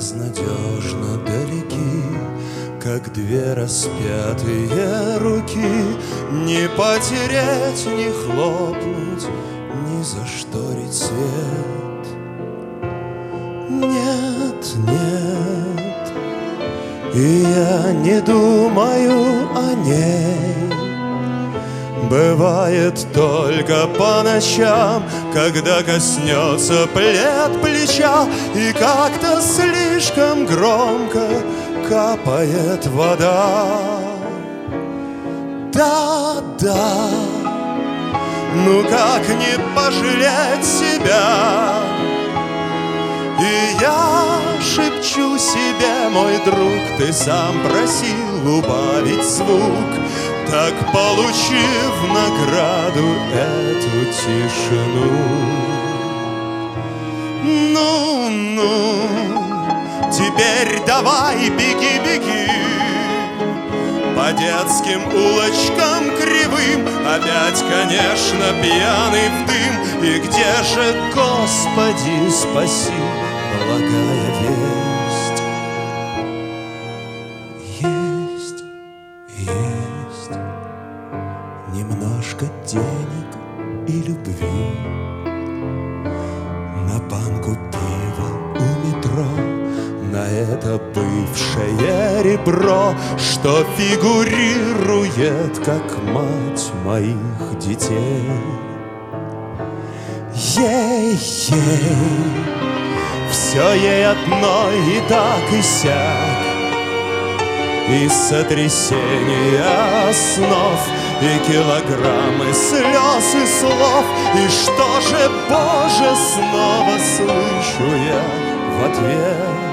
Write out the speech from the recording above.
безнадежно далеки, как две распятые руки. Не потереть, не хлопнуть, не зашторить свет. Нет, нет, и я не думаю о ней. Бывает только по ночам, когда коснется плед плеча, и как-то слишком громко капает вода. Да-да, ну как не пожалеть себя? И я шепчу себе, мой друг, ты сам просил убавить звук, так получи в награду эту тишину. Ну-ну, теперь давай беги, беги по детским улочкам кривым, опять, конечно, пьяный в дым. И где же, Господи, спаси, благая весть? Есть, есть немножко денег и любви, на банку пива у метро, на это бывшее ребро, что фигурирует как мать моих детей. Ей-ей, все ей одно и так и сяк, и сотрясения снов, и килограммы слез и слов. И что же, Боже, снова слышу я в ответ?